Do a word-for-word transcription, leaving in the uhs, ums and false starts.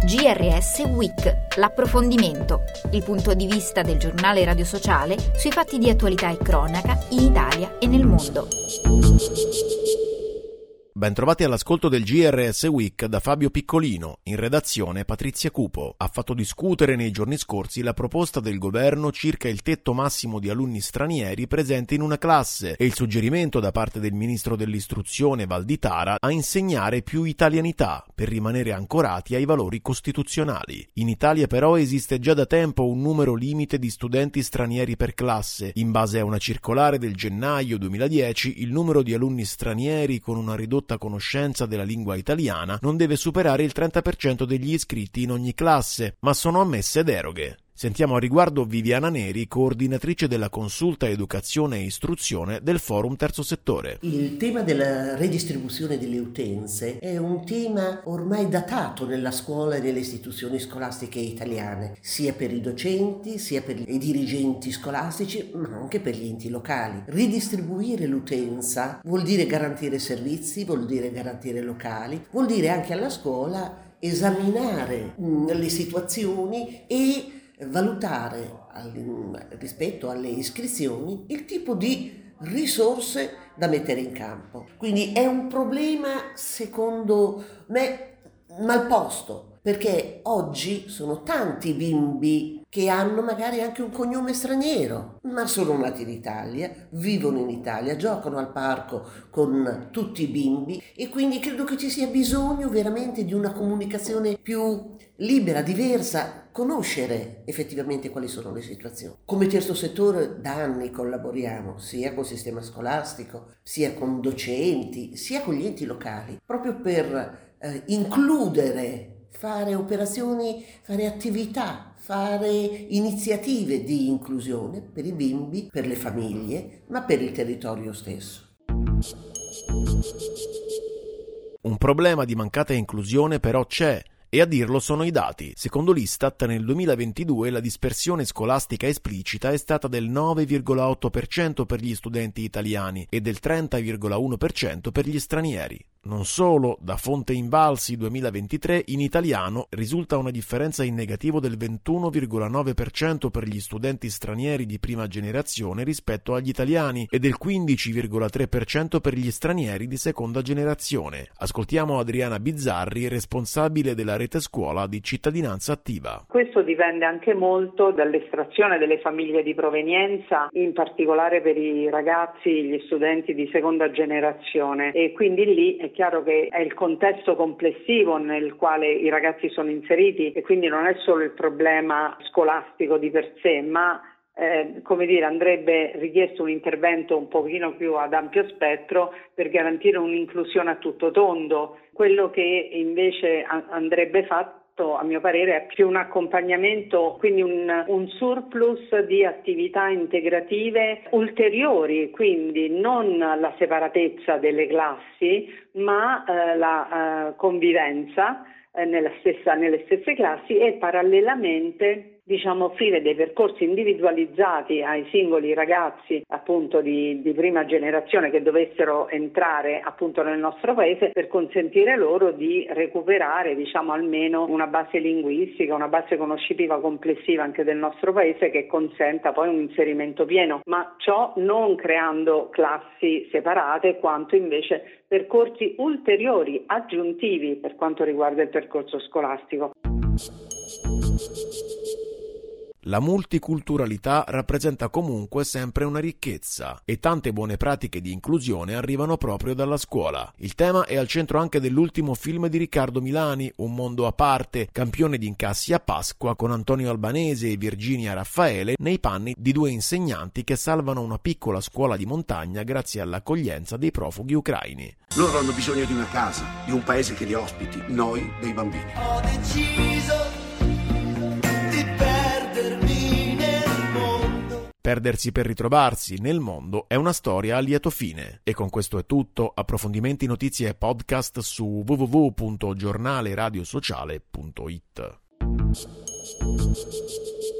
G R S Week, l'approfondimento, il punto di vista del giornale Radio Sociale sui fatti di attualità e cronaca in Italia e nel mondo. Bentrovati all'ascolto del G R S Week da Fabio Piccolino, in redazione Patrizia Cupo. Ha fatto discutere nei giorni scorsi la proposta del governo circa il tetto massimo di alunni stranieri presenti in una classe e il suggerimento da parte del ministro dell'istruzione Valditara a insegnare più italianità per rimanere ancorati ai valori costituzionali. In Italia però esiste già da tempo un numero limite di studenti stranieri per classe. In base a una circolare del gennaio duemiladieci, il numero di alunni stranieri con una ridotta conoscenza della lingua italiana non deve superare il trenta per cento degli iscritti in ogni classe, ma sono ammesse deroghe. Sentiamo a riguardo Viviana Neri, coordinatrice della consulta educazione e istruzione del Forum Terzo Settore. Il tema della redistribuzione delle utenze è un tema ormai datato nella scuola e nelle istituzioni scolastiche italiane, sia per i docenti, sia per i dirigenti scolastici, ma anche per gli enti locali. Ridistribuire l'utenza vuol dire garantire servizi, vuol dire garantire locali, vuol dire anche alla scuola esaminare mh, le situazioni e valutare rispetto alle iscrizioni il tipo di risorse da mettere in campo. Quindi è un problema, secondo me, mal posto, perché oggi sono tanti bimbi che hanno magari anche un cognome straniero, ma sono nati in Italia, vivono in Italia, giocano al parco con tutti i bimbi e quindi credo che ci sia bisogno veramente di una comunicazione più libera, diversa, conoscere effettivamente quali sono le situazioni. Come terzo settore da anni collaboriamo sia col sistema scolastico, sia con docenti, sia con gli enti locali, proprio per eh, includere, fare operazioni, fare attività, fare iniziative di inclusione per i bimbi, per le famiglie, ma per il territorio stesso. Un problema di mancata inclusione però c'è. E a dirlo sono i dati. Secondo l'Istat, nel duemilaventidue la dispersione scolastica esplicita è stata del nove virgola otto per cento per gli studenti italiani e del trenta virgola uno per cento per gli stranieri. Non solo, da fonte Invalsi duemilaventitré in italiano risulta una differenza in negativo del ventuno virgola nove per cento per gli studenti stranieri di prima generazione rispetto agli italiani e del quindici virgola tre per cento per gli stranieri di seconda generazione. Ascoltiamo Adriana Bizzarri, responsabile della rete scuola di Cittadinanza Attiva. Questo dipende anche molto dall'estrazione delle famiglie di provenienza, in particolare per i ragazzi, gli studenti di seconda generazione, e quindi lì è chiaro che è il contesto complessivo nel quale i ragazzi sono inseriti e quindi non è solo il problema scolastico di per sé, ma eh, come dire, andrebbe richiesto un intervento un pochino più ad ampio spettro per garantire un'inclusione a tutto tondo. Quello che invece andrebbe fatto, a mio parere, è più un accompagnamento, quindi un, un surplus di attività integrative ulteriori, quindi non la separatezza delle classi, ma eh, la eh, convivenza eh, nella stessa, nelle stesse classi e parallelamente diciamo offrire dei percorsi individualizzati ai singoli ragazzi appunto di, di prima generazione che dovessero entrare appunto nel nostro paese per consentire loro di recuperare diciamo almeno una base linguistica, una base conoscitiva complessiva anche del nostro paese che consenta poi un inserimento pieno, ma ciò non creando classi separate quanto invece percorsi ulteriori aggiuntivi per quanto riguarda il percorso scolastico. La multiculturalità rappresenta comunque sempre una ricchezza e tante buone pratiche di inclusione arrivano proprio dalla scuola. Il tema è al centro anche dell'ultimo film di Riccardo Milani, Un mondo a parte, campione di incassi a Pasqua con Antonio Albanese e Virginia Raffaele nei panni di due insegnanti che salvano una piccola scuola di montagna grazie all'accoglienza dei profughi ucraini. Loro hanno bisogno di una casa, di un paese che li ospiti, noi dei bambini. Ho deciso di perdermi nel mondo. Perdersi per ritrovarsi nel mondo è una storia a lieto fine. E con questo è tutto. Approfondimenti, notizie e podcast su w w w punto giornale radio sociale punto it.